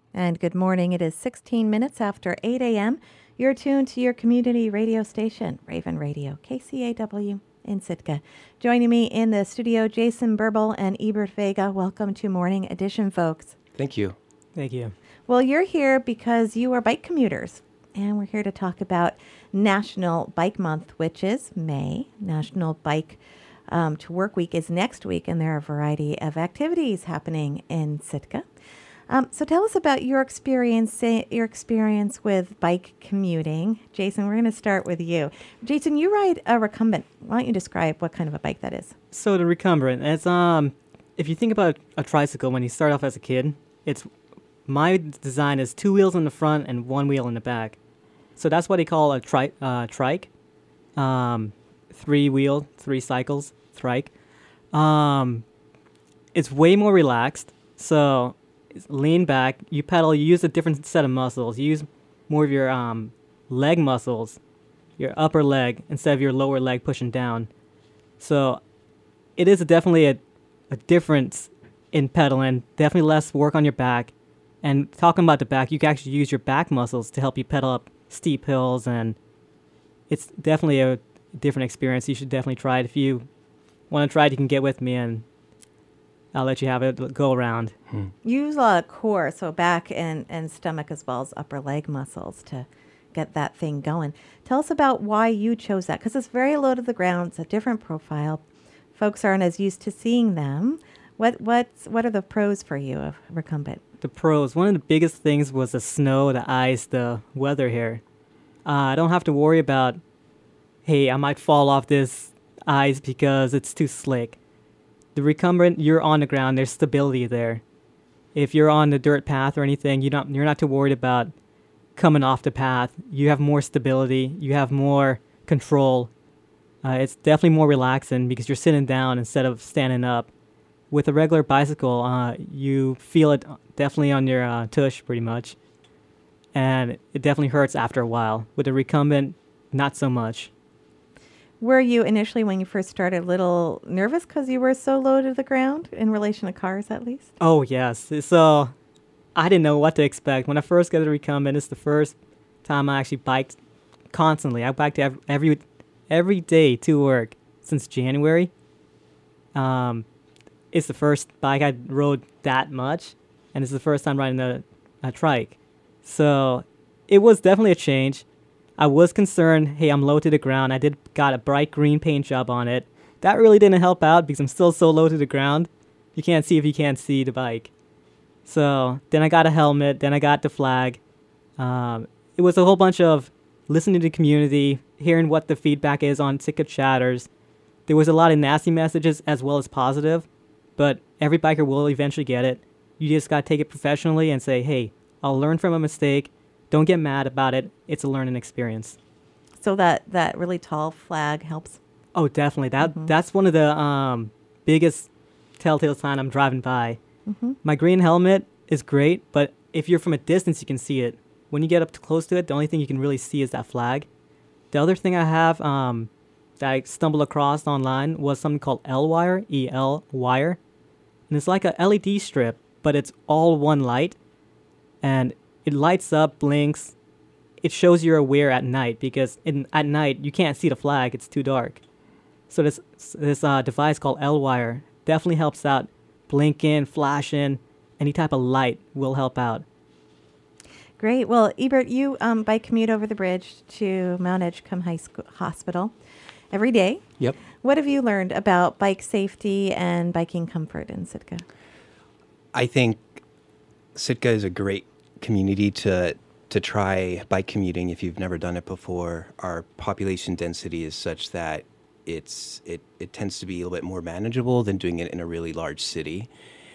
And good morning. It is 16 minutes after 8 a.m. You're tuned to your community radio station, Raven Radio, KCAW in Sitka. Joining me in the studio, Jason Burble and Ebert Vega. Welcome to Morning Edition, folks. Thank you. Thank you. Well, you're here because you are bike commuters, and we're here to talk about National Bike Month, which is May. National Bike to Work Week is next week, and there are a variety of activities happening in Sitka. So tell us about your experience with bike commuting. Jason, we're going to start with you. Jason, you ride a recumbent. Why don't you describe what kind of a bike that is? So the recumbent, it's if you think about a tricycle when you start off as a kid, it's my design is 2 wheels in the front and 1 wheel in the back. So that's what they call a trike. 3 wheel, 3 cycles, trike. It's way more relaxed. So lean back, you pedal, you use a different set of muscles. You use more of your leg muscles, your upper leg, instead of your lower leg pushing down. So it is definitely a difference in pedaling, definitely less work on your back. And talking about the back, you can actually use your back muscles to help you pedal up steep hills, and it's definitely a different experience. You should definitely try it. If you want to try it, you can get with me and I'll let you have it go around. You use a lot of core, so back and stomach as well as upper leg muscles to get that thing going. Tell us about why you chose that, because it's very low to the ground. It's a different profile. Folks aren't as used to seeing them. What are the pros for you of recumbent? The pros, one of the biggest things was the snow, the ice, the weather here. I don't have to worry about, hey, I might fall off this ice because it's too slick. The recumbent, you're on the ground. There's stability there. If you're on the dirt path or anything, you're not too worried about coming off the path. You have more stability. You have more control. It's definitely more relaxing because you're sitting down instead of standing up. With a regular bicycle, you feel it definitely on your tush pretty much. And it definitely hurts after a while. With a recumbent, not so much. Were you initially, when you first started, a little nervous because you were so low to the ground in relation to cars, at least? Oh, yes. So I didn't know what to expect. When I first got a recumbent, it's the first time I actually biked constantly. I biked every day to work since January. It's the first bike I rode that much, and it's the first time riding a trike. So it was definitely a change. I was concerned, hey, I'm low to the ground. I got a bright green paint job on it. That really didn't help out because I'm still so low to the ground. You can't see if you can't see the bike. So then I got a helmet. Then I got the flag. It was a whole bunch of listening to the community, hearing what the feedback is on Sitka Chatters. There was a lot of nasty messages as well as positive, but every biker will eventually get it. You just got to take it professionally and say, hey, I'll learn from a mistake. Don't get mad about it. It's a learning experience. So that really tall flag helps? Oh, definitely. That's one of the biggest telltale sign I'm driving by. Mm-hmm. My green helmet is great, but if you're from a distance, you can see it. When you get up close to it, the only thing you can really see is that flag. The other thing I have that I stumbled across online was something called L-Wire, E-L wire. And it's like a LED strip, but it's all one light. And it lights up, blinks. It shows you're aware at night because at night you can't see the flag. It's too dark. So this device called L-Wire definitely helps out. Blinking, flashing, any type of light will help out. Great. Well, Ebert, you bike commute over the bridge to Mount Edgecombe Hospital every day. Yep. What have you learned about bike safety and biking comfort in Sitka? I think Sitka is a great community to try bike commuting if you've never done it before. Our population density is such that it tends to be a little bit more manageable than doing it in a really large city.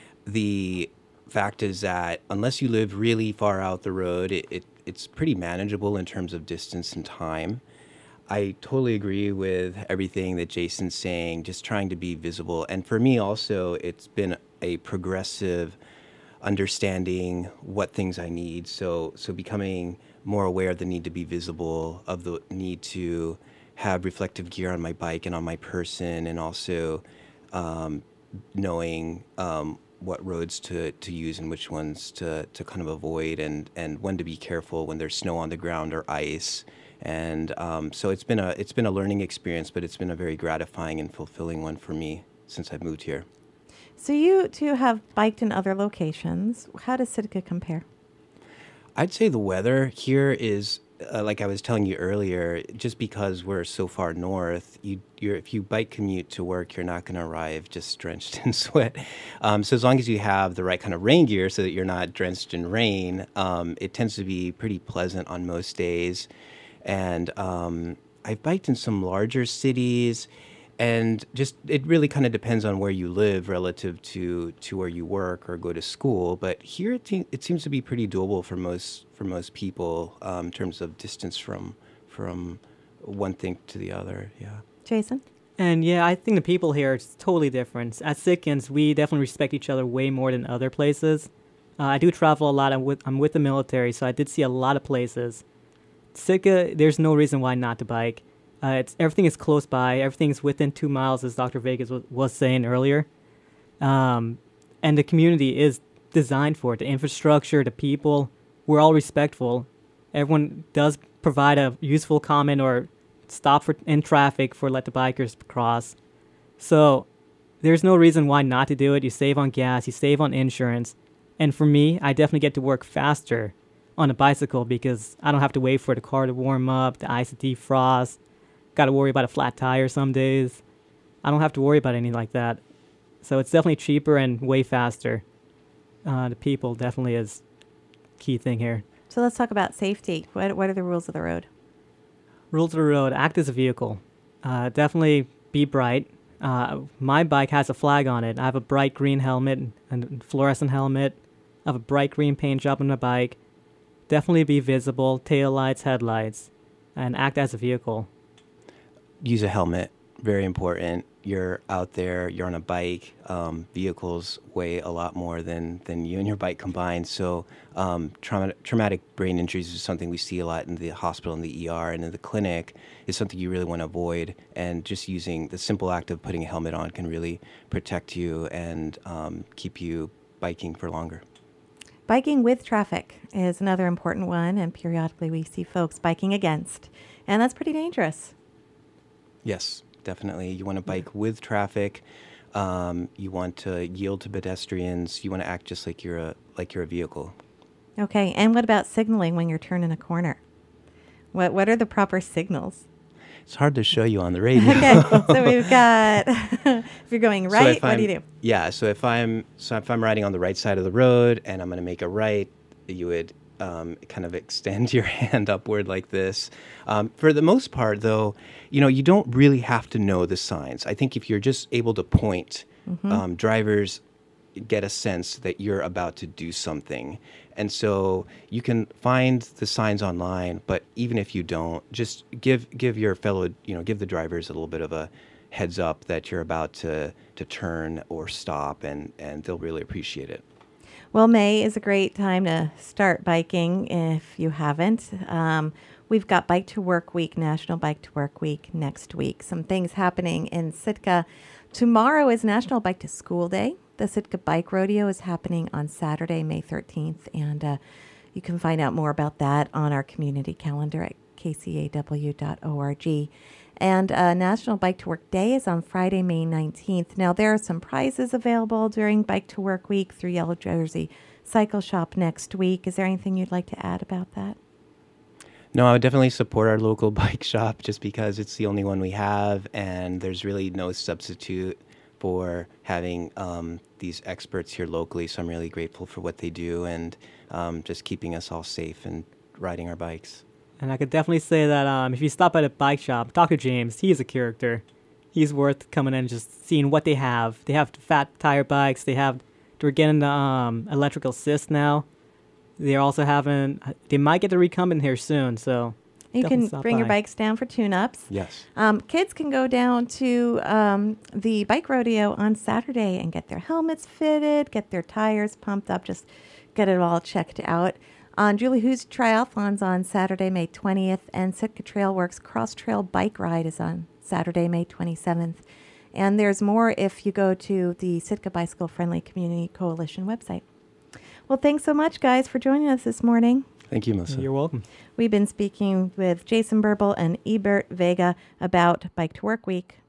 The fact is that unless you live really far out the road, it's pretty manageable in terms of distance and time. I totally agree with everything that Jason's saying, just trying to be visible. And for me also, it's been a progressive understanding what things I need. So becoming more aware of the need to be visible, of the need to have reflective gear on my bike and on my person, and also knowing what roads to use and which ones to kind of avoid, and when to be careful when there's snow on the ground or ice. And so it's been a learning experience, but it's been a very gratifying and fulfilling one for me since I've moved here. So you two have biked in other locations. How does Sitka compare? I'd say the weather here is, like I was telling you earlier, just because we're so far north, if you bike commute to work, you're not going to arrive just drenched in sweat. So as long as you have the right kind of rain gear so that you're not drenched in rain, it tends to be pretty pleasant on most days. And I've biked in some larger cities, and just it really kind of depends on where you live relative to where you work or go to school. But here it seems to be pretty doable for most people in terms of distance from one thing to the other. Yeah. Jason? And yeah, I think the people here is totally different. As Sitkans, we definitely respect each other way more than other places. I do travel a lot. I'm with the military, so I did see a lot of places. Sitka, there's no reason why not to bike. Everything is close by. Everything is within 2 miles, as Dr. Vegas was saying earlier. And the community is designed for it. The infrastructure, the people, we're all respectful. Everyone does provide a useful comment or stop in traffic for let the bikers cross. So there's no reason why not to do it. You save on gas, you save on insurance. And for me, I definitely get to work faster on a bicycle because I don't have to wait for the car to warm up, the ice to defrost. Got to worry about a flat tire some days. I don't have to worry about anything like that. So it's definitely cheaper and way faster. The people definitely is key thing here. So let's talk about safety. What are the rules of the road? Rules of the road, act as a vehicle. Definitely be bright. My bike has a flag on it. I have a bright green helmet and fluorescent helmet. I have a bright green paint job on my bike. Definitely be visible, tail lights, headlights, and act as a vehicle. Use a helmet, very important. You're out there, you're on a bike. Vehicles weigh a lot more than you and your bike combined. So traumatic brain injuries is something we see a lot in the hospital, in the ER, and in the clinic is something you really want to avoid. And just using the simple act of putting a helmet on can really protect you and keep you biking for longer. Biking with traffic is another important one, and periodically we see folks biking against, and that's pretty dangerous. Yes, definitely. You want to bike with traffic. You want to yield to pedestrians. You want to act just like you're a vehicle. Okay, and what about signaling when you're turning a corner? What are the proper signals? It's hard to show you on the radio. Okay, so we've got if you're going right, what do you do? Yeah, so if I'm riding on the right side of the road and I'm going to make a right, you would kind of extend your hand upward like this. For the most part, though, you don't really have to know the signs. I think if you're just able to point, drivers get a sense that you're about to do something. And so you can find the signs online, but even if you don't, just give your fellow, give the drivers a little bit of a heads up that you're about to turn or stop, and they'll really appreciate it. Well, May is a great time to start biking if you haven't. We've got Bike to Work Week, National Bike to Work Week next week. Some things happening in Sitka. Tomorrow is National Bike to School Day. The Sitka Bike Rodeo is happening on Saturday, May 13th, and you can find out more about that on our community calendar at kcaw.org. And National Bike to Work Day is on Friday, May 19th. Now, there are some prizes available during Bike to Work Week through Yellow Jersey Cycle Shop next week. Is there anything you'd like to add about that? No, I would definitely support our local bike shop just because it's the only one we have, and there's really no substitute for having these experts here locally. So I'm really grateful for what they do and just keeping us all safe and riding our bikes. And I could definitely say that if you stop at a bike shop, talk to James. He's a character. He's worth coming in and just seeing what they have. They have fat tire bikes. They're getting the electrical assist now. They're also they might get the recumbent here soon, so you can bring your bikes down for tune-ups. Yes. Kids can go down to the bike rodeo on Saturday and get their helmets fitted, get their tires pumped up, just get it all checked out. Julie Who's Triathlon's on Saturday, May 20th, and Sitka Trailworks Cross Trail Bike Ride is on Saturday, May 27th. And there's more if you go to the Sitka Bicycle Friendly Community Coalition website. Well, thanks so much, guys, for joining us this morning. Thank you, Melissa. You're welcome. We've been speaking with Jason Burble and Ebert Vega about Bike to Work Week.